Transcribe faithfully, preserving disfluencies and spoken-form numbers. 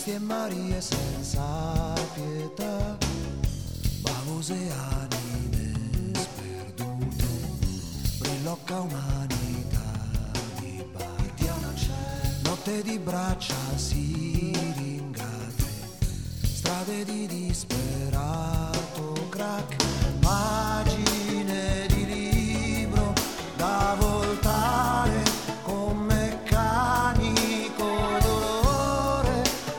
e Marie senza pietà, bavose anime sperdute, brillocca umanità di bar. Dio non c'è, notte di braccia siringate, strade di Dio